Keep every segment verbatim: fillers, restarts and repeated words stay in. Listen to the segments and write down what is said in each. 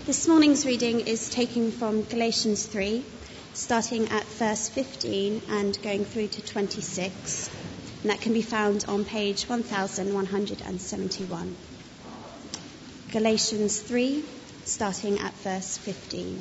This morning's reading is taken from Galatians three, starting at verse fifteen and going through to twenty-six. And that can be found on page one thousand one hundred seventy-one. Galatians three, starting at verse fifteen.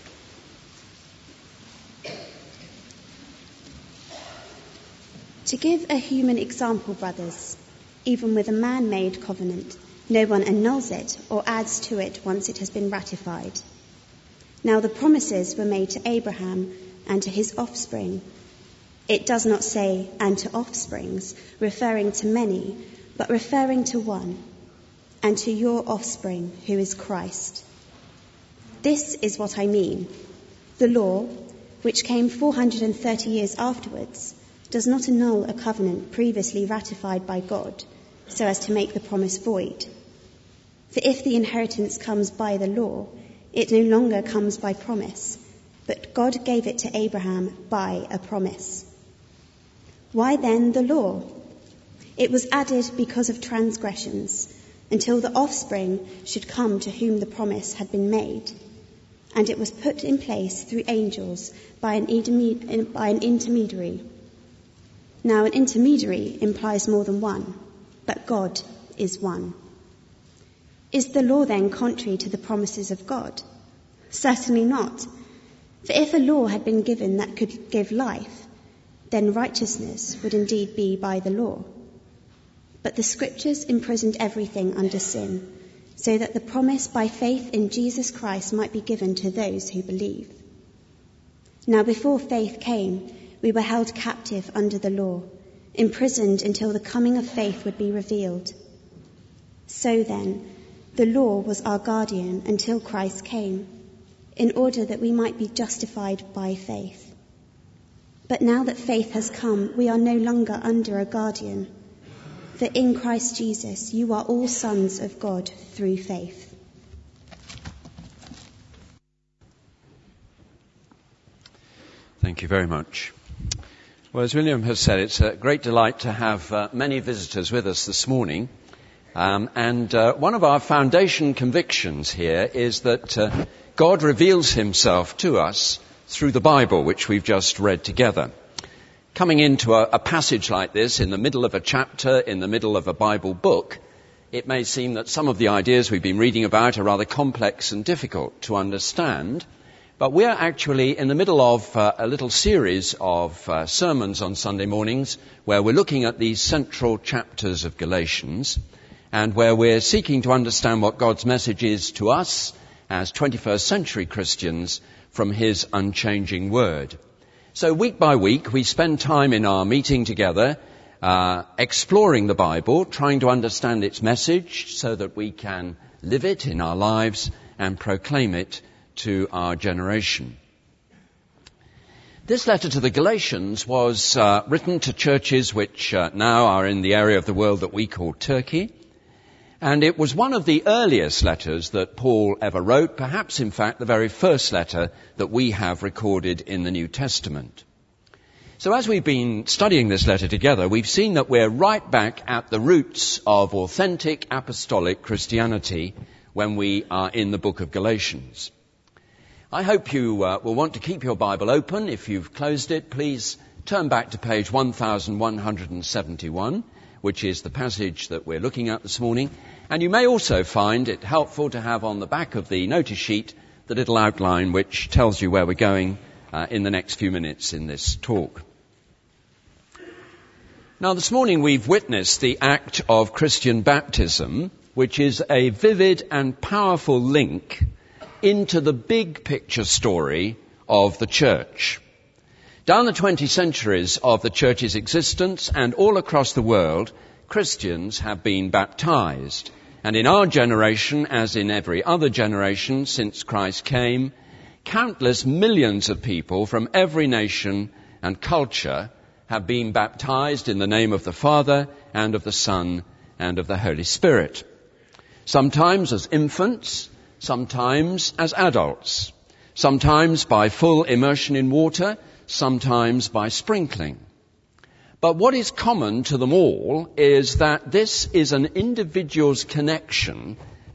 To give a human example, brothers, even with a man-made covenant, no one annuls it or adds to it once it has been ratified. Now the promises were made to Abraham and to his offspring. It does not say, and to offsprings, referring to many, but referring to one, and to your offspring, who is Christ. This is what I mean. The law, which came four hundred thirty years afterwards, does not annul a covenant previously ratified by God, so as to make the promise void. For if the inheritance comes by the law, it no longer comes by promise, but God gave it to Abraham by a promise. Why then the law? It was added because of transgressions, until the offspring should come to whom the promise had been made. And it was put in place through angels by an, interme- by an intermediary. Now an intermediary implies more than one, but God is one. Is the law then contrary to the promises of God? Certainly not. For if a law had been given that could give life, then righteousness would indeed be by the law. But the scriptures imprisoned everything under sin, so that the promise by faith in Jesus Christ might be given to those who believe. Now before faith came, we were held captive under the law, imprisoned until the coming of faith would be revealed. So then, the law was our guardian until Christ came, in order that we might be justified by faith. But now that faith has come, we are no longer under a guardian. For in Christ Jesus, you are all sons of God through faith. Thank you very much. Well, as William has said, it's a great delight to have uh, many visitors with us this morning. Um, and uh, one of our foundation convictions here is that uh, God reveals himself to us through the Bible, which we've just read together. Coming into a, a passage like this, in the middle of a chapter, in the middle of a Bible book, it may seem that some of the ideas we've been reading about are rather complex and difficult to understand. But we're actually in the middle of uh, a little series of uh, sermons on Sunday mornings where we're looking at these central chapters of Galatians and where we're seeking to understand what God's message is to us as twenty-first century Christians from his unchanging word. So week by week we spend time in our meeting together uh, exploring the Bible, trying to understand its message so that we can live it in our lives and proclaim it to our generation. This letter to the Galatians was uh, written to churches which uh, now are in the area of the world that we call Turkey. And it was one of the earliest letters that Paul ever wrote, perhaps in fact the very first letter that we have recorded in the New Testament. So as we've been studying this letter together, we've seen that we're right back at the roots of authentic apostolic Christianity when we are in the book of Galatians. I hope you uh, will want to keep your Bible open. If you've closed it, please turn back to page one thousand one hundred seventy-one, which is the passage that we're looking at this morning. And you may also find it helpful to have on the back of the notice sheet the little outline which tells you where we're going uh, in the next few minutes in this talk. Now, this morning we've witnessed the act of Christian baptism, which is a vivid and powerful link into the big picture story of the church. Down the twenty centuries of the church's existence and all across the world, Christians have been baptized. And in our generation, as in every other generation since Christ came, countless millions of people from every nation and culture have been baptized in the name of the Father and of the Son and of the Holy Spirit. Sometimes as infants, sometimes as adults, sometimes by full immersion in water, sometimes by sprinkling. But what is common to them all is that this is an individual's connection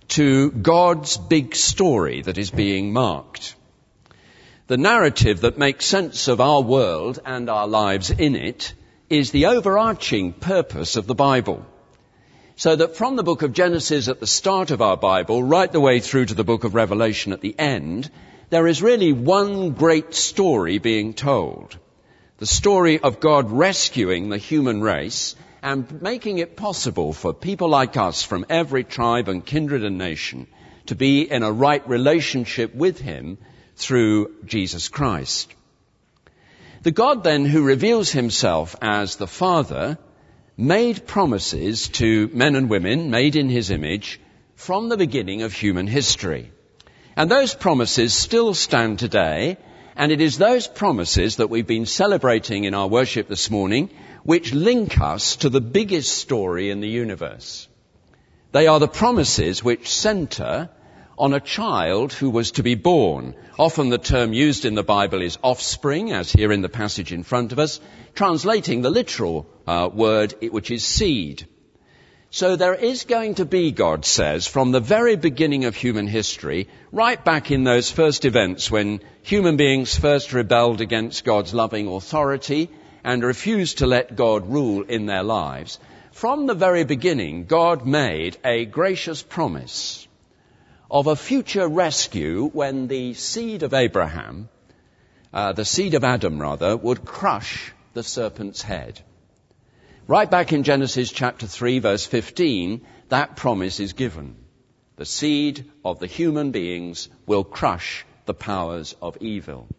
to God's big story that is being marked. The narrative that makes sense of our world and our lives in it is the overarching purpose of the Bible. So that from the book of Genesis at the start of our Bible, right the way through to the book of Revelation at the end, there is really one great story being told. The story of God rescuing the human race and making it possible for people like us from every tribe and kindred and nation to be in a right relationship with him through Jesus Christ. The God then who reveals himself as the Father made promises to men and women made in his image from the beginning of human history. And those promises still stand today, and it is those promises that we've been celebrating in our worship this morning which link us to the biggest story in the universe. They are the promises which center on a child who was to be born. Often the term used in the Bible is offspring, as here in the passage in front of us, translating the literal uh, word, which is seed. So there is going to be, God says, from the very beginning of human history, right back in those first events when human beings first rebelled against God's loving authority and refused to let God rule in their lives, from the very beginning, God made a gracious promise of a future rescue when the seed of Abraham, uh, the seed of Adam rather, would crush the serpent's head. Right back in Genesis chapter three, verse fifteen, that promise is given. The seed of the human beings will crush the powers of evil.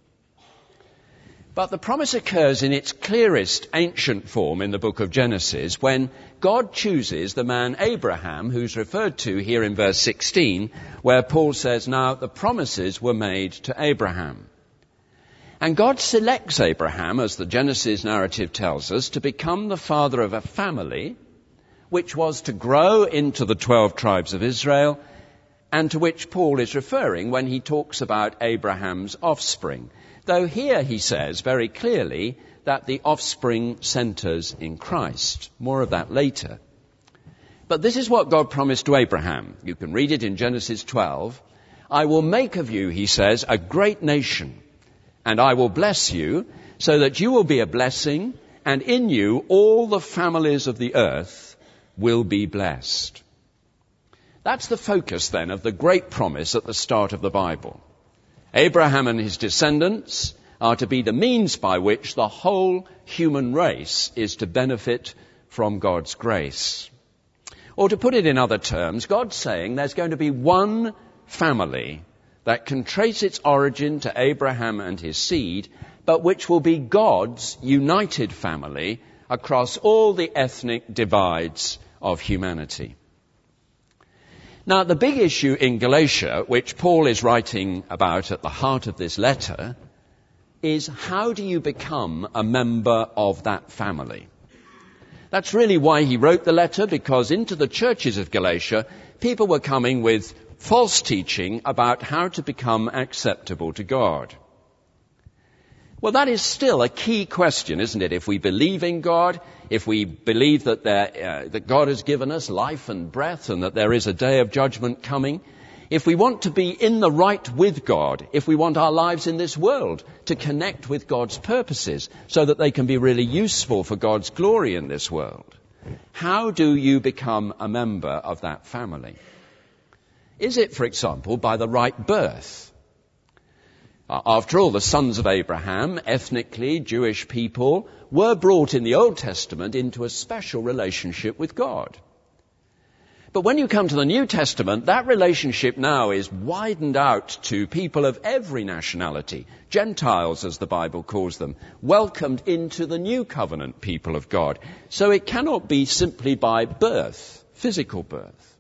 But the promise occurs in its clearest ancient form in the book of Genesis when God chooses the man Abraham, who's referred to here in verse sixteen, where Paul says, now the promises were made to Abraham. And God selects Abraham, as the Genesis narrative tells us, to become the father of a family which was to grow into the twelve tribes of Israel, and to which Paul is referring when he talks about Abraham's offspring. Though here he says very clearly that the offspring centers in Christ. More of that later. But this is what God promised to Abraham. You can read it in Genesis twelve. I will make of you, he says, a great nation, and I will bless you so that you will be a blessing, and in you all the families of the earth will be blessed. That's the focus then of the great promise at the start of the Bible. Abraham and his descendants are to be the means by which the whole human race is to benefit from God's grace. Or to put it in other terms, God's saying there's going to be one family that can trace its origin to Abraham and his seed, but which will be God's united family across all the ethnic divides of humanity. Now, the big issue in Galatia, which Paul is writing about at the heart of this letter, is how do you become a member of that family? That's really why he wrote the letter, because into the churches of Galatia, people were coming with false teaching about how to become acceptable to God. Well, that is still a key question, isn't it? If we believe in God, if we believe that, there, uh, that God has given us life and breath and that there is a day of judgment coming, if we want to be in the right with God, if we want our lives in this world to connect with God's purposes so that they can be really useful for God's glory in this world, how do you become a member of that family? Is it, for example, by the right birth? After all, the sons of Abraham, ethnically Jewish people, were brought in the Old Testament into a special relationship with God. But when you come to the New Testament, that relationship now is widened out to people of every nationality, Gentiles as the Bible calls them, welcomed into the new covenant people of God. So it cannot be simply by birth, physical birth.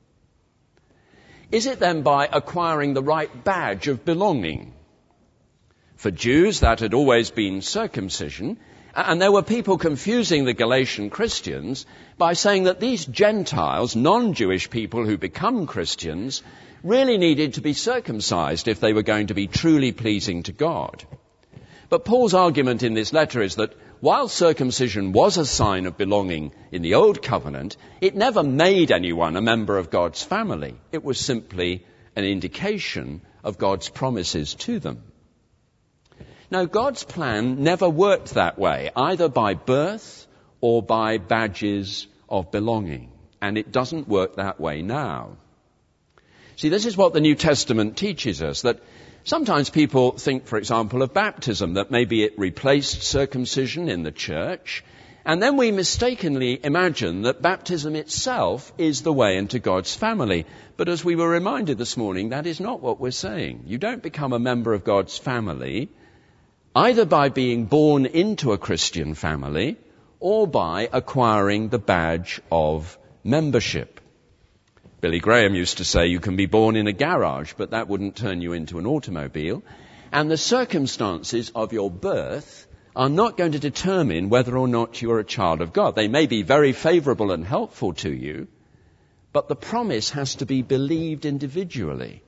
Is it then by acquiring the right badge of belonging? For Jews, that had always been circumcision, and there were people confusing the Galatian Christians by saying that these Gentiles, non-Jewish people who become Christians, really needed to be circumcised if they were going to be truly pleasing to God. But Paul's argument in this letter is that while circumcision was a sign of belonging in the Old Covenant, it never made anyone a member of God's family. It was simply an indication of God's promises to them. Now, God's plan never worked that way, either by birth or by badges of belonging. And it doesn't work that way now. See, this is what the New Testament teaches us, that sometimes people think, for example, of baptism, that maybe it replaced circumcision in the church, and then we mistakenly imagine that baptism itself is the way into God's family. But as we were reminded this morning, that is not what we're saying. You don't become a member of God's family either by being born into a Christian family or by acquiring the badge of membership. Billy Graham used to say you can be born in a garage, but that wouldn't turn you into an automobile. And the circumstances of your birth are not going to determine whether or not you're a child of God. They may be very favorable and helpful to you, but the promise has to be believed individually.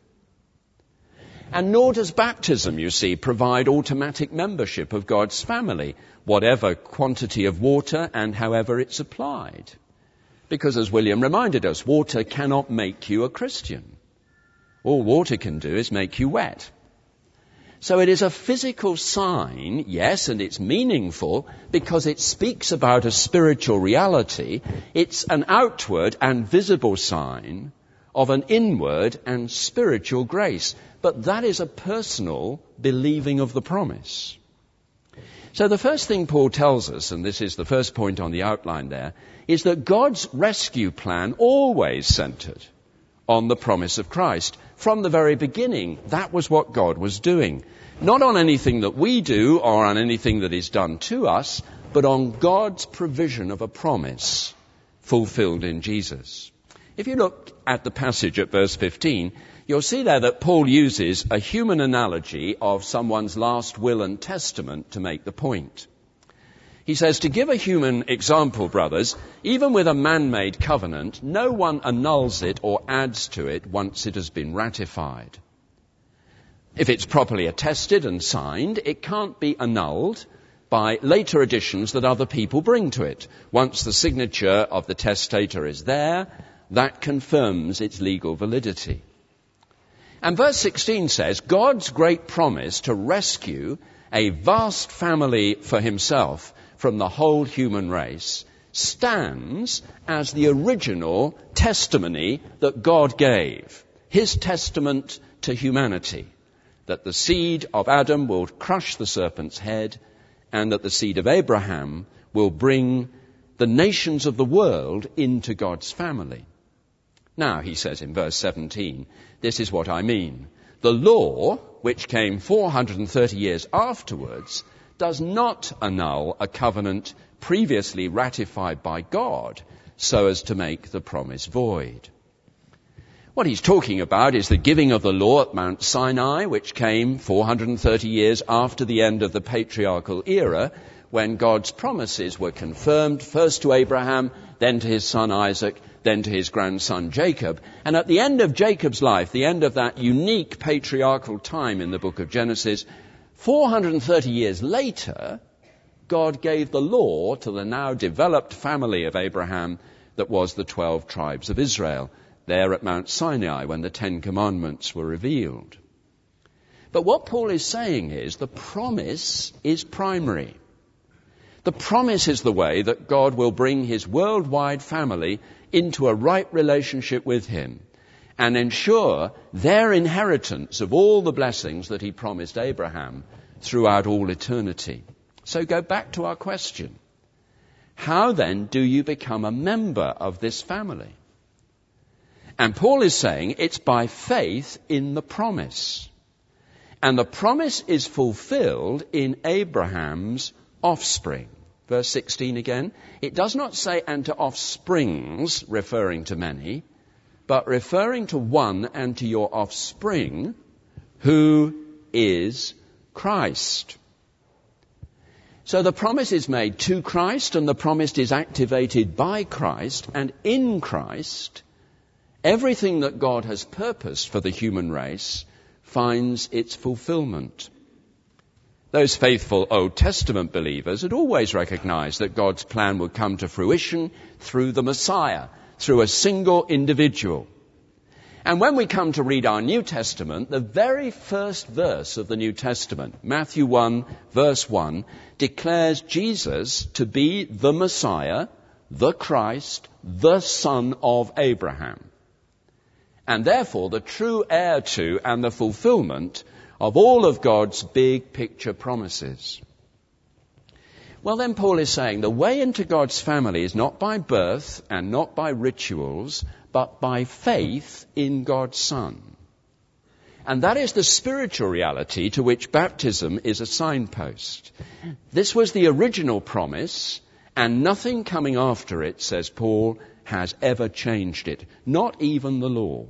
And nor does baptism, you see, provide automatic membership of God's family, whatever quantity of water and however it's applied. Because as William reminded us, water cannot make you a Christian. All water can do is make you wet. So it is a physical sign, yes, and it's meaningful because it speaks about a spiritual reality. It's an outward and visible sign of an inward and spiritual grace. But that is a personal believing of the promise. So the first thing Paul tells us, and this is the first point on the outline there, is that God's rescue plan always centered on the promise of Christ. From the very beginning, that was what God was doing. Not on anything that we do or on anything that is done to us, but on God's provision of a promise fulfilled in Jesus. If you look at the passage at verse fifteen, you'll see there that Paul uses a human analogy of someone's last will and testament to make the point. He says, to give a human example, brothers, even with a man-made covenant, no one annuls it or adds to it once it has been ratified. If it's properly attested and signed, it can't be annulled by later additions that other people bring to it. Once the signature of the testator is there, that confirms its legal validity. And verse sixteen says, God's great promise to rescue a vast family for himself from the whole human race stands as the original testimony that God gave, his testament to humanity, that the seed of Adam will crush the serpent's head and that the seed of Abraham will bring the nations of the world into God's family. Now, he says in verse seventeen, this is what I mean. The law, which came four hundred thirty years afterwards, does not annul a covenant previously ratified by God so as to make the promise void. What he's talking about is the giving of the law at Mount Sinai, which came four hundred thirty years after the end of the patriarchal era, when God's promises were confirmed first to Abraham, then to his son Isaac, then to his grandson Jacob. And at the end of Jacob's life, the end of that unique patriarchal time in the book of Genesis, four hundred thirty years later, God gave the law to the now developed family of Abraham that was the twelve tribes of Israel, there at Mount Sinai when the Ten Commandments were revealed. But what Paul is saying is the promise is primary. The promise is the way that God will bring his worldwide family into a right relationship with him and ensure their inheritance of all the blessings that he promised Abraham throughout all eternity. So go back to our question. How then do you become a member of this family? And Paul is saying it's by faith in the promise. And the promise is fulfilled in Abraham's offspring. Verse sixteen again. It does not say and to offsprings, referring to many, but referring to one and to your offspring, who is Christ. So the promise is made to Christ, and the promise is activated by Christ, and in Christ, everything that God has purposed for the human race finds its fulfillment. Those faithful Old Testament believers had always recognized that God's plan would come to fruition through the Messiah, through a single individual. And when we come to read our New Testament, the very first verse of the New Testament, Matthew one, verse one, declares Jesus to be the Messiah, the Christ, the Son of Abraham, and therefore the true heir to and the fulfillment of all of God's big picture promises. Well, then Paul is saying the way into God's family is not by birth and not by rituals, but by faith in God's Son. And that is the spiritual reality to which baptism is a signpost. This was the original promise, and nothing coming after it, says Paul, has ever changed it, not even the law.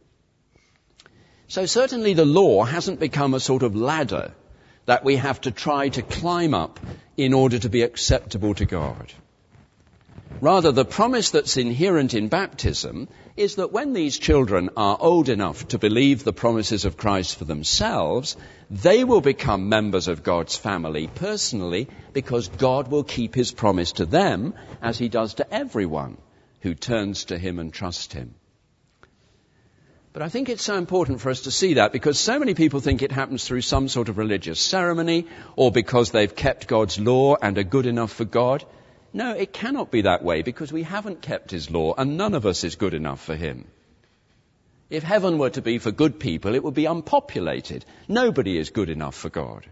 So certainly the law hasn't become a sort of ladder that we have to try to climb up in order to be acceptable to God. Rather, the promise that's inherent in baptism is that when these children are old enough to believe the promises of Christ for themselves, they will become members of God's family personally, because God will keep his promise to them as he does to everyone who turns to him and trusts him. But I think it's so important for us to see that, because so many people think it happens through some sort of religious ceremony or because they've kept God's law and are good enough for God. No, it cannot be that way, because we haven't kept his law and none of us is good enough for him. If heaven were to be for good people, it would be unpopulated. Nobody is good enough for God.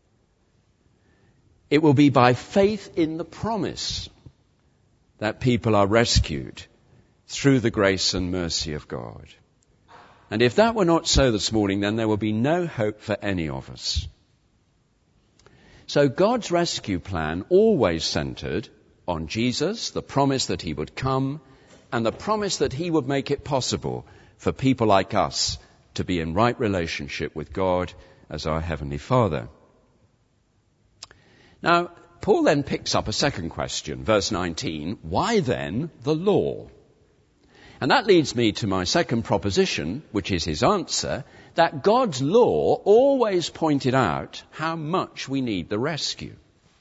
It will be by faith in the promise that people are rescued through the grace and mercy of God. And if that were not so this morning, then there will be no hope for any of us. So God's rescue plan always centered on Jesus, the promise that he would come, and the promise that he would make it possible for people like us to be in right relationship with God as our Heavenly Father. Now, Paul then picks up a second question, verse nineteen, why then the law? And that leads me to my second proposition, which is his answer, that God's law always pointed out how much we need the rescue.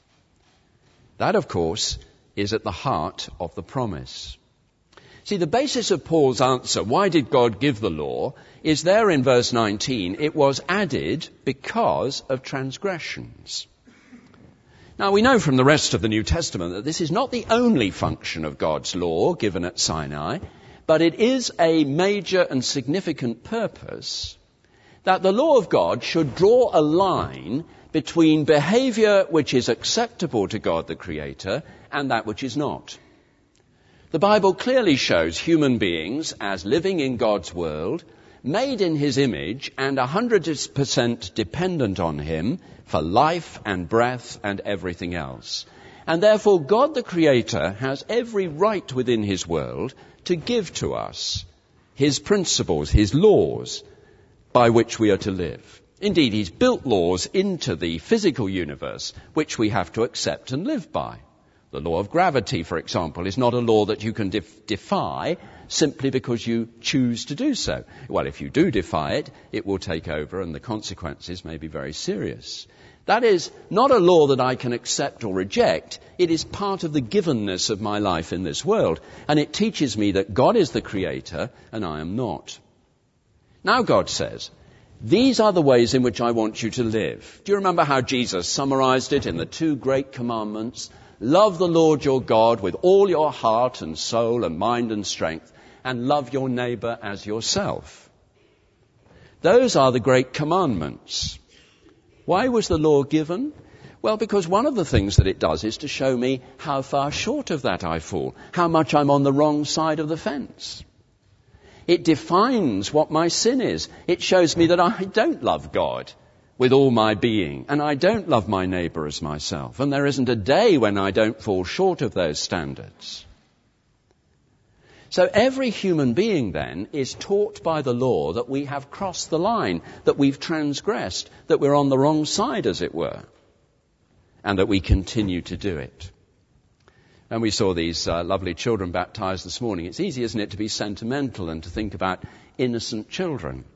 That, of course, is at the heart of the promise. See, the basis of Paul's answer, why did God give the law, is there in verse nineteen. It was added because of transgressions. Now, we know from the rest of the New Testament that this is not the only function of God's law given at Sinai, but it is a major and significant purpose that the law of God should draw a line between behavior which is acceptable to God the Creator and that which is not. The Bible clearly shows human beings as living in God's world, made in his image and one hundred percent dependent on him for life and breath and everything else. And therefore God the Creator has every right within his world to give to us his principles, his laws by which we are to live. Indeed, he's built laws into the physical universe which we have to accept and live by. The law of gravity, for example, is not a law that you can def- defy simply because you choose to do so. Well, if you do defy it, it will take over and the consequences may be very serious. That is not a law that I can accept or reject. It is part of the givenness of my life in this world. And it teaches me that God is the Creator and I am not. Now God says, these are the ways in which I want you to live. Do you remember how Jesus summarized it in the two great commandments? Love the Lord your God with all your heart and soul and mind and strength, and love your neighbor as yourself. Those are the great commandments. Why was the law given? Well, because one of the things that it does is to show me how far short of that I fall, how much I'm on the wrong side of the fence. It defines what my sin is. It shows me that I don't love God with all my being, and I don't love my neighbor as myself, and there isn't a day when I don't fall short of those standards. So every human being then is taught by the law that we have crossed the line, that we've transgressed, that we're on the wrong side, as it were, and that we continue to do it. And we saw these uh, lovely children baptized this morning. It's easy, isn't it, to be sentimental and to think about innocent children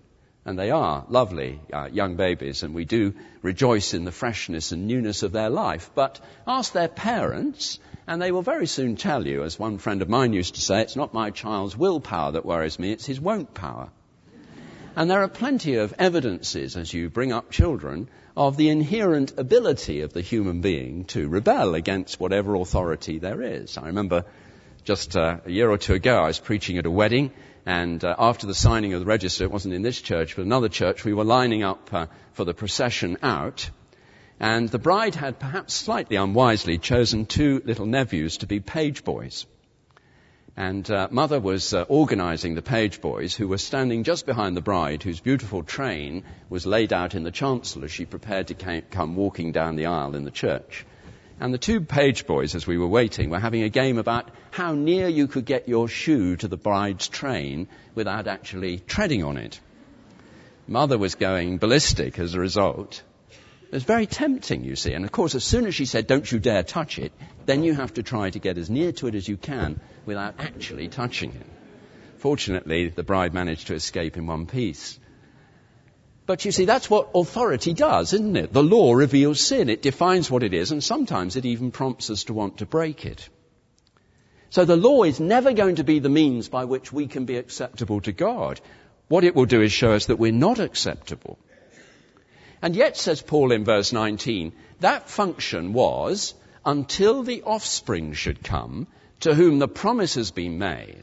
And they are lovely uh, young babies, and we do rejoice in the freshness and newness of their life. But ask their parents, and they will very soon tell you, as one friend of mine used to say, it's not my child's willpower that worries me, it's his won't power. And there are plenty of evidences, as you bring up children, of the inherent ability of the human being to rebel against whatever authority there is. I remember just uh, a year or two ago, I was preaching at a wedding, and uh, after the signing of the register, it wasn't in this church, but another church, we were lining up uh, for the procession out, and the bride had perhaps slightly unwisely chosen two little nephews to be page boys. And uh, mother was uh, organising the page boys, who were standing just behind the bride, whose beautiful train was laid out in the chancel as she prepared to ca- come walking down the aisle in the church. And the two page boys, as we were waiting, were having a game about how near you could get your shoe to the bride's train without actually treading on it. Mother was going ballistic as a result. It was very tempting, you see. And of course, as soon as she said, don't you dare touch it, then you have to try to get as near to it as you can without actually touching it. Fortunately, the bride managed to escape in one piece. But you see, that's what authority does, isn't it? The law reveals sin. It defines what it is, and sometimes it even prompts us to want to break it. So the law is never going to be the means by which we can be acceptable to God. What it will do is show us that we're not acceptable. And yet, says Paul in verse nineteen, that function was until the offspring should come, to whom the promise has been made.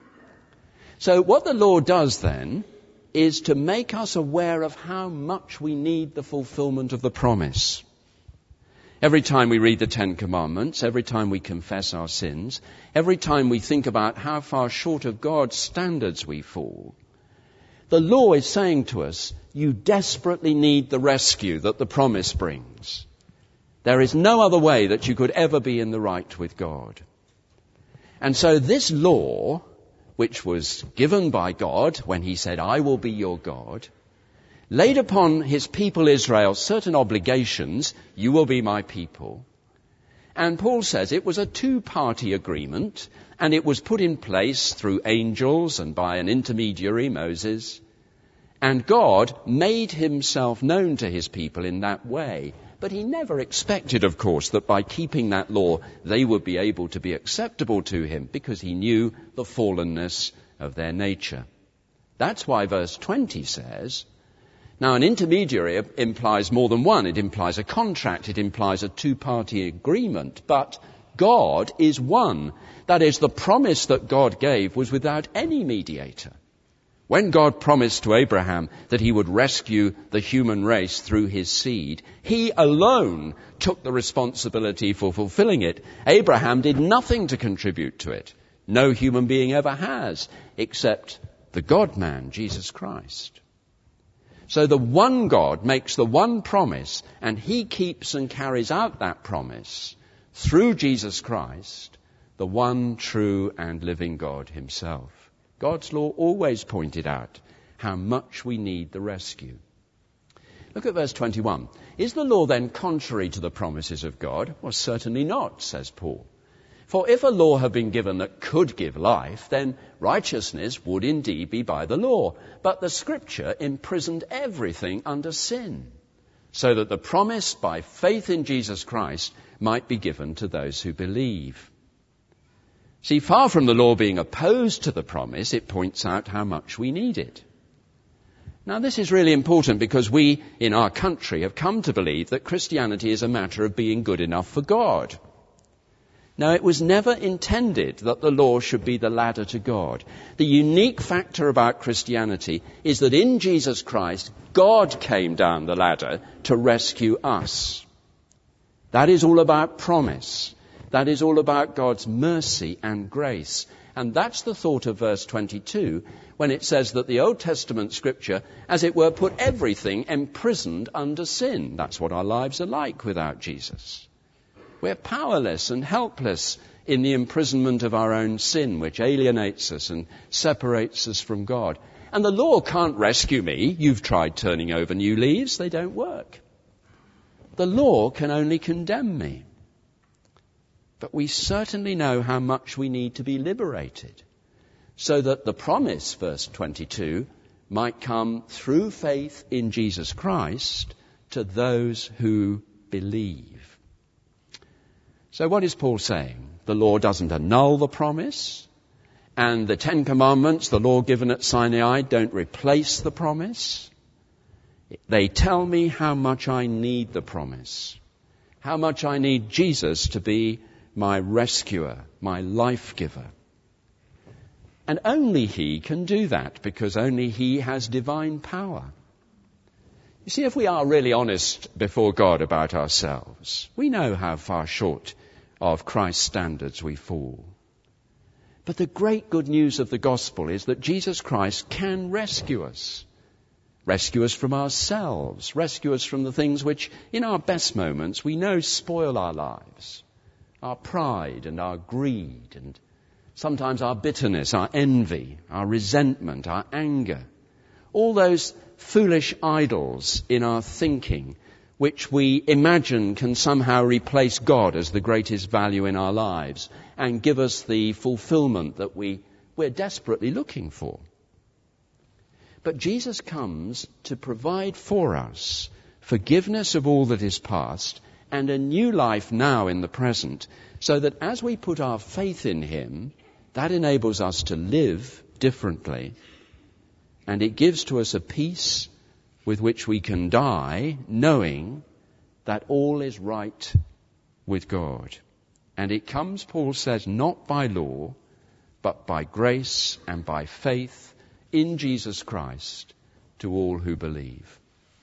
So what the law does then is to make us aware of how much we need the fulfillment of the promise. Every time we read the Ten Commandments, every time we confess our sins, every time we think about how far short of God's standards we fall, the law is saying to us, you desperately need the rescue that the promise brings. There is no other way that you could ever be in the right with God. And so this law, which was given by God when he said, I will be your God, laid upon his people Israel certain obligations, you will be my people. And Paul says it was a two-party agreement, and it was put in place through angels and by an intermediary, Moses. And God made himself known to his people in that way. But he never expected, of course, that by keeping that law, they would be able to be acceptable to him, because he knew the fallenness of their nature. That's why verse twenty says, now an intermediary implies more than one. It implies a contract. It implies a two-party agreement. But God is one. That is, the promise that God gave was without any mediator. When God promised to Abraham that he would rescue the human race through his seed, he alone took the responsibility for fulfilling it. Abraham did nothing to contribute to it. No human being ever has, except the God-man, Jesus Christ. So the one God makes the one promise, and he keeps and carries out that promise through Jesus Christ, the one true and living God himself. God's law always pointed out how much we need the rescue. Look at verse twenty-one. Is the law then contrary to the promises of God? Well, certainly not, says Paul. For if a law had been given that could give life, then righteousness would indeed be by the law. But the Scripture imprisoned everything under sin, so that the promise by faith in Jesus Christ might be given to those who believe. See, far from the law being opposed to the promise, it points out how much we need it. Now, this is really important because we, in our country, have come to believe that Christianity is a matter of being good enough for God. Now, it was never intended that the law should be the ladder to God. The unique factor about Christianity is that in Jesus Christ, God came down the ladder to rescue us. That is all about promise. That is all about God's mercy and grace. And that's the thought of verse twenty-two, when it says that the Old Testament Scripture, as it were, put everything imprisoned under sin. That's what our lives are like without Jesus. We're powerless and helpless in the imprisonment of our own sin, which alienates us and separates us from God. And the law can't rescue me. You've tried turning over new leaves. They don't work. The law can only condemn me. But we certainly know how much we need to be liberated, so that the promise, verse twenty-two, might come through faith in Jesus Christ to those who believe. So what is Paul saying? The law doesn't annul the promise, and the Ten Commandments, the law given at Sinai, don't replace the promise. They tell me how much I need the promise, how much I need Jesus to be my rescuer, my life giver. And only he can do that, because only he has divine power. You see, if we are really honest before God about ourselves, we know how far short of Christ's standards we fall. But the great good news of the gospel is that Jesus Christ can rescue us. Rescue us from ourselves. Rescue us from the things which, in our best moments, we know spoil our lives. Our pride and our greed, and sometimes our bitterness, our envy, our resentment, our anger. All those foolish idols in our thinking which we imagine can somehow replace God as the greatest value in our lives and give us the fulfillment that we, we're desperately looking for. But Jesus comes to provide for us forgiveness of all that is past and a new life now in the present, so that as we put our faith in him, that enables us to live differently, and it gives to us a peace with which we can die, knowing that all is right with God. And it comes, Paul says, not by law, but by grace and by faith in Jesus Christ to all who believe.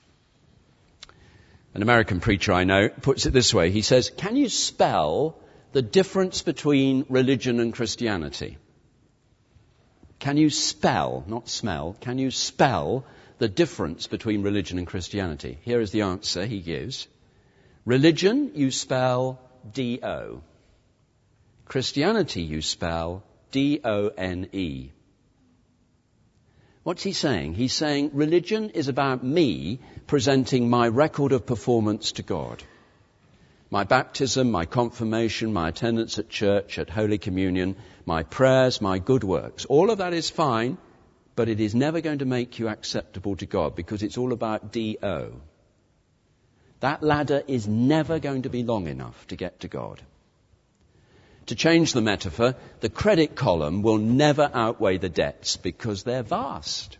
An American preacher I know puts it this way. He says, can you spell the difference between religion and Christianity? Can you spell, not smell, can you spell the difference between religion and Christianity? Here is the answer he gives. Religion, you spell D O. Christianity, you spell D O N E. What's he saying? He's saying religion is about me presenting my record of performance to God. My baptism, my confirmation, my attendance at church, at Holy Communion, my prayers, my good works. All of that is fine, but it is never going to make you acceptable to God, because it's all about D O. That ladder is never going to be long enough to get to God. To change the metaphor, the credit column will never outweigh the debts because they're vast.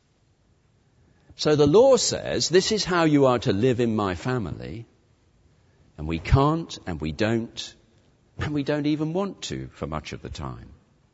So the law says, this is how you are to live in my family, and we can't, and we don't, and we don't even want to for much of the time.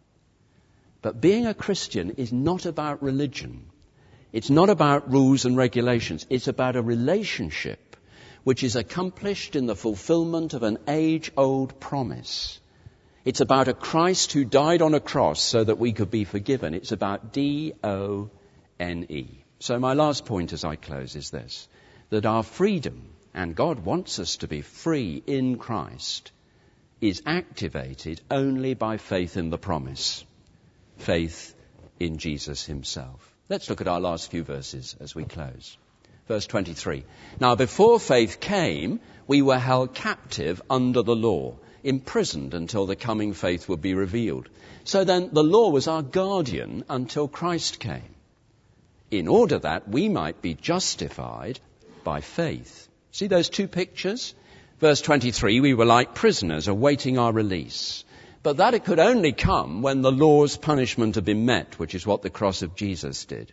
But being a Christian is not about religion. It's not about rules and regulations. It's about a relationship which is accomplished in the fulfillment of an age-old promise. It's about a Christ who died on a cross so that we could be forgiven. It's about D O N E. So my last point as I close is this, that our freedom, and God wants us to be free in Christ, is activated only by faith in the promise, faith in Jesus himself. Let's look at our last few verses as we close. Verse twenty-three. Now before faith came, we were held captive under the law, imprisoned until the coming faith would be revealed. So then the law was our guardian until Christ came, in order that we might be justified by faith. See those two pictures? Verse twenty-three, we were like prisoners awaiting our release. But that it could only come when the law's punishment had been met, which is what the cross of Jesus did.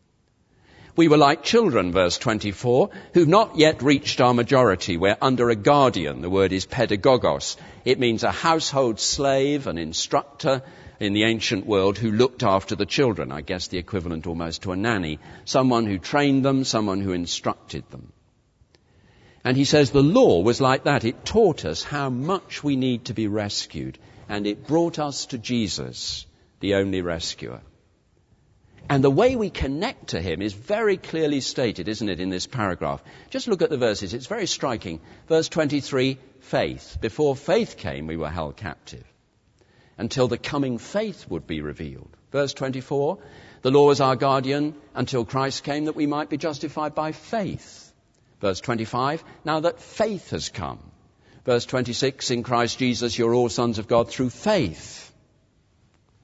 We were like children, verse twenty-four, who've not yet reached our majority. We're under a guardian. The word is pedagogos. It means a household slave, an instructor in the ancient world who looked after the children. I guess the equivalent almost to a nanny. Someone who trained them, someone who instructed them. And he says the law was like that. It taught us how much we need to be rescued. And it brought us to Jesus, the only rescuer. And the way we connect to him is very clearly stated, isn't it, in this paragraph? Just look at the verses. It's very striking. Verse twenty-three, faith. Before faith came, we were held captive, until the coming faith would be revealed. Verse twenty-four, the law was our guardian until Christ came, that we might be justified by faith. Verse twenty-five, now that faith has come. Verse twenty-six, in Christ Jesus you're all sons of God through faith.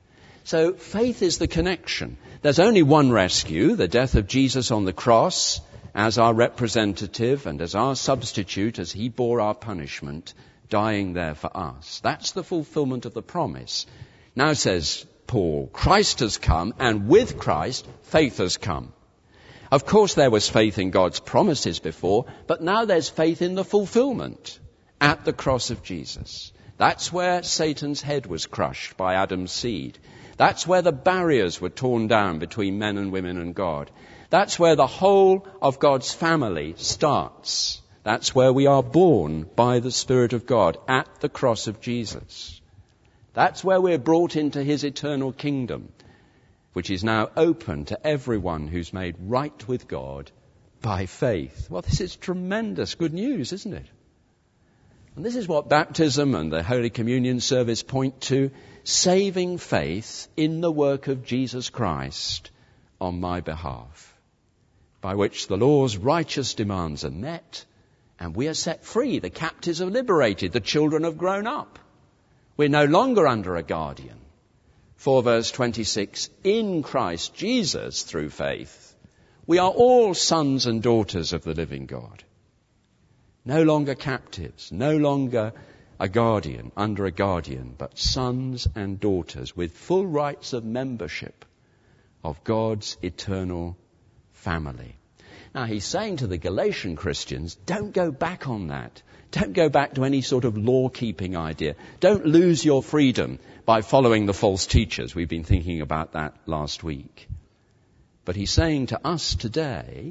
So faith is the connection. There's only one rescue, the death of Jesus on the cross as our representative and as our substitute as he bore our punishment, dying there for us. That's the fulfillment of the promise. Now says Paul, Christ has come, and with Christ, faith has come. Of course there was faith in God's promises before, but now there's faith in the fulfillment at the cross of Jesus. That's where Satan's head was crushed by Adam's seed. That's where the barriers were torn down between men and women and God. That's where the whole of God's family starts. That's where we are born by the Spirit of God, at the cross of Jesus. That's where we're brought into his eternal kingdom, which is now open to everyone who's made right with God by faith. Well, this is tremendous good news, isn't it? And this is what baptism and the Holy Communion service point to, saving faith in the work of Jesus Christ on my behalf, by which the law's righteous demands are met and we are set free. The captives are liberated. The children have grown up. We're no longer under a guardian. For verse twenty-six, in Christ Jesus through faith, we are all sons and daughters of the living God. No longer captives, no longer a guardian, under a guardian, but sons and daughters with full rights of membership of God's eternal family. Now he's saying to the Galatian Christians, don't go back on that. Don't go back to any sort of law-keeping idea. Don't lose your freedom by following the false teachers. We've been thinking about that last week. But he's saying to us today,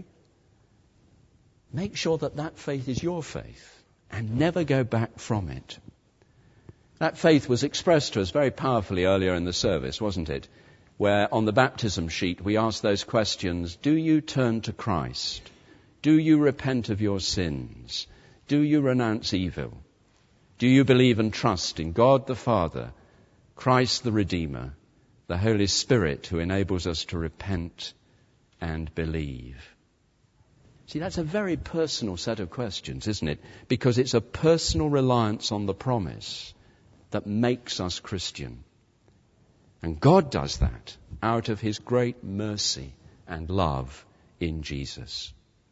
make sure that that faith is your faith and never go back from it. That faith was expressed to us very powerfully earlier in the service, wasn't it? Where on the baptism sheet we asked those questions, do you turn to Christ? Do you repent of your sins? Do you renounce evil? Do you believe and trust in God the Father, Christ the Redeemer, the Holy Spirit who enables us to repent and believe? See, that's a very personal set of questions, isn't it? Because it's a personal reliance on the promise that makes us Christian. And God does that out of his great mercy and love in Jesus.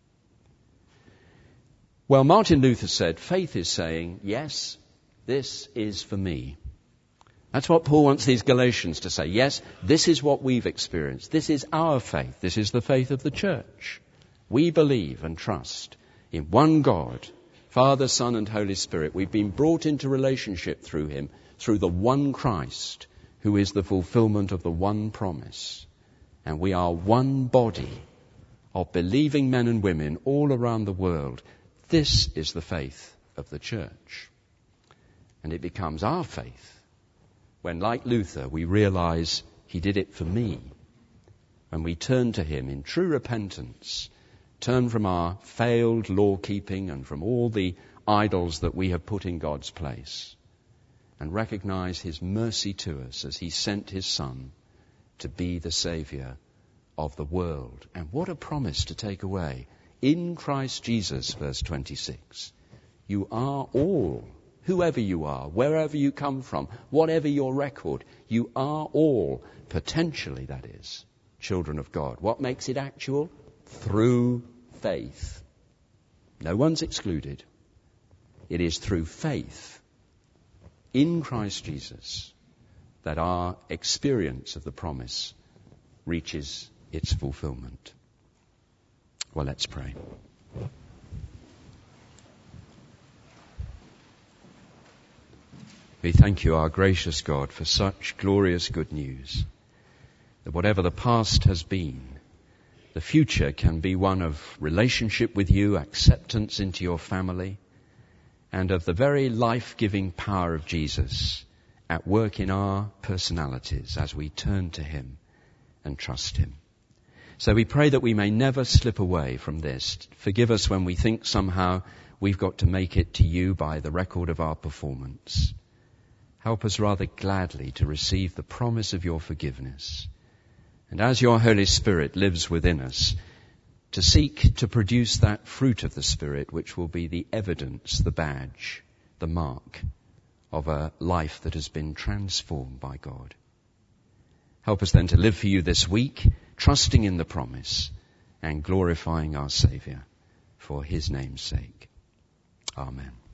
Well, Martin Luther said, faith is saying, yes, this is for me. That's what Paul wants these Galatians to say. Yes, this is what we've experienced. This is our faith. This is the faith of the church. We believe and trust in one God, Father, Son, and Holy Spirit. We've been brought into relationship through him, through the one Christ, who is the fulfillment of the one promise. And we are one body of believing men and women all around the world. This is the faith of the church. And it becomes our faith when, like Luther, we realize he did it for me. When we turn to him in true repentance, turn from our failed law-keeping and from all the idols that we have put in God's place, and recognize his mercy to us as he sent his Son to be the Saviour of the world. And what a promise to take away. In Christ Jesus, verse twenty-six, you are all, whoever you are, wherever you come from, whatever your record, you are all, potentially that is, children of God. What makes it actual? Through faith. No one's excluded. It is through faith in Christ Jesus that our experience of the promise reaches its fulfillment. Well, let's pray. We thank you, our gracious God, for such glorious good news, that whatever the past has been, the future can be one of relationship with you, acceptance into your family, and of the very life-giving power of Jesus at work in our personalities as we turn to him and trust him. So we pray that we may never slip away from this. Forgive us when we think somehow we've got to make it to you by the record of our performance. Help us rather gladly to receive the promise of your forgiveness. And as your Holy Spirit lives within us, to seek to produce that fruit of the Spirit which will be the evidence, the badge, the mark of a life that has been transformed by God. Help us then to live for you this week, trusting in the promise and glorifying our Saviour for his name's sake. Amen.